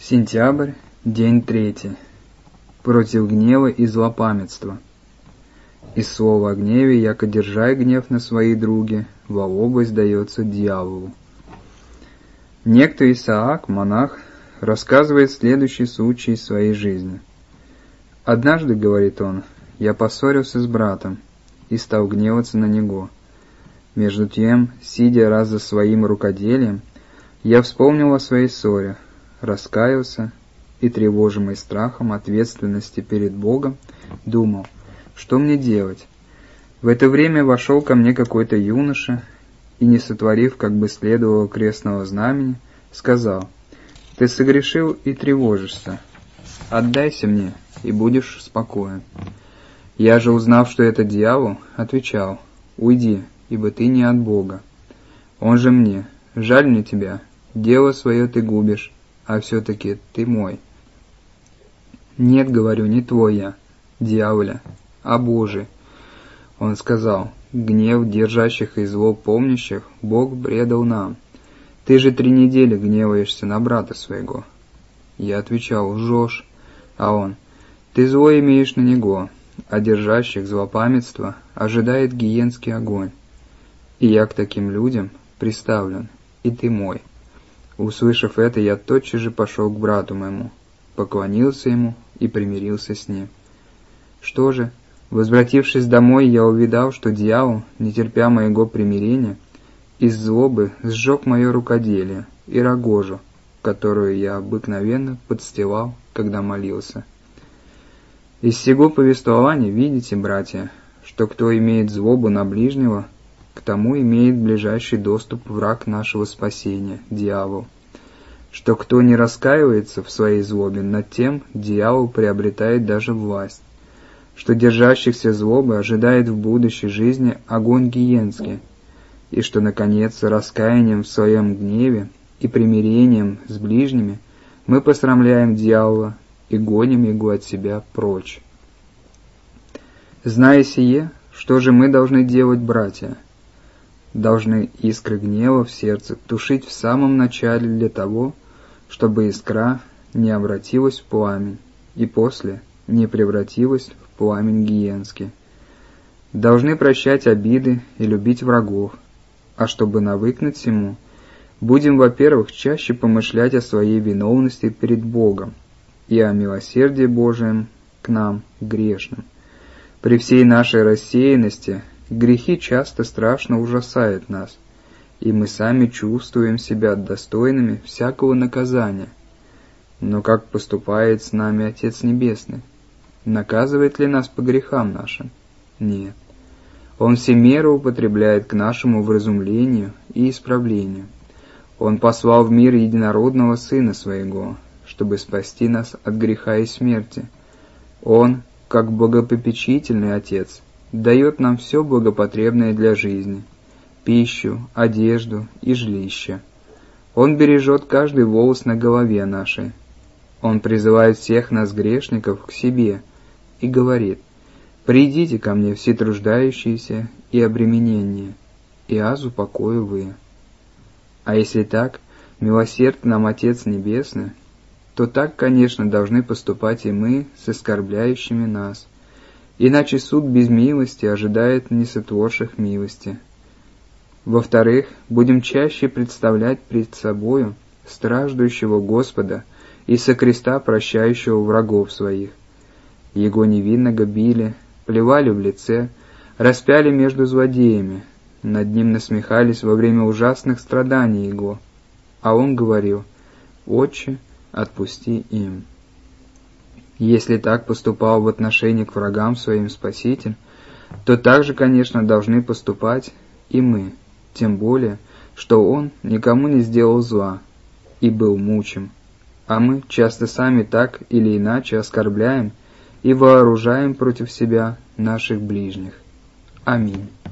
Сентябрь, день 3. Против гнева и злопамятства. Из слова о гневе, яко держай гнев на свои други, во область дается дьяволу. Некто Исаак, монах, рассказывает следующий случай из своей жизни. «Однажды, — говорит он, — я поссорился с братом и стал гневаться на него. Между тем, сидя раз за своим рукоделием, я вспомнил о своей ссоре, раскаялся и, тревожимый страхом ответственности перед Богом, думал, что мне делать. В это время вошел ко мне какой-то юноша и, не сотворив, как бы следовало крестного знамени, сказал: «Ты согрешил и тревожишься. Отдайся мне, и будешь спокоен». Я же, узнав, что это дьявол, отвечал: «Уйди, ибо ты не от Бога». Он же мне: «Жаль мне тебя, дело свое ты губишь, а все-таки ты мой». «Нет, — говорю, — не твой я, дьяволя, а Божий». Он сказал: «Гнев держащих и зло помнящих Бог предал нам. Ты же 3 недели гневаешься на брата своего». Я отвечал: «Лжешь». А он: «Ты зло имеешь на него, а держащих злопамятство ожидает гиенский огонь. И я к таким людям приставлен, и ты мой». Услышав это, я тотчас же пошел к брату моему, поклонился ему и примирился с ним. Что же, возвратившись домой, я увидал, что дьявол, не терпя моего примирения, из злобы сжег мое рукоделие и рогожу, которую я обыкновенно подстилал, когда молился. Из сего повествования видите, братья, что кто имеет злобу на ближнего, к тому имеет ближайший доступ враг нашего спасения, дьявол. Что кто не раскаивается в своей злобе, над тем дьявол приобретает даже власть. Что держащихся злобы ожидает в будущей жизни огонь гиенский. И что, наконец, раскаянием в своем гневе и примирением с ближними мы посрамляем дьявола и гоним его от себя прочь. Зная сие, что же мы должны делать, братья? Должны искры гнева в сердце тушить в самом начале для того, чтобы искра не обратилась в пламень и после не превратилась в пламень гиенский. Должны прощать обиды и любить врагов, а чтобы навыкнуть всему, будем, во-первых, чаще помышлять о своей виновности перед Богом и о милосердии Божием к нам, грешным. При всей нашей рассеянности грехи часто страшно ужасают нас, и мы сами чувствуем себя достойными всякого наказания. Но как поступает с нами Отец Небесный? Наказывает ли нас по грехам нашим? Нет. Он все меры употребляет к нашему вразумлению и исправлению. Он послал в мир единородного Сына Своего, чтобы спасти нас от греха и смерти. Он, как богопопечительный Отец, дает нам все благопотребное для жизни — пищу, одежду и жилище. Он бережет каждый волос на голове нашей. Он призывает всех нас, грешников, к себе и говорит: «Придите ко мне, все труждающиеся и обремененные, и аз упокою вы». А если так милосерд нам Отец Небесный, то так, конечно, должны поступать и мы с оскорбляющими нас. Иначе суд без милости ожидает несотворших милости. Во-вторых, будем чаще представлять пред собою страждущего Господа и со креста прощающего врагов своих. Его невинного били, плевали в лице, распяли между злодеями, над ним насмехались во время ужасных страданий его, а он говорил: «Отче, отпусти им». Если так поступал в отношении к врагам своим Спаситель, то так же, конечно, должны поступать и мы, тем более, что Он никому не сделал зла и был мучим, а мы часто сами так или иначе оскорбляем и вооружаем против себя наших ближних. Аминь.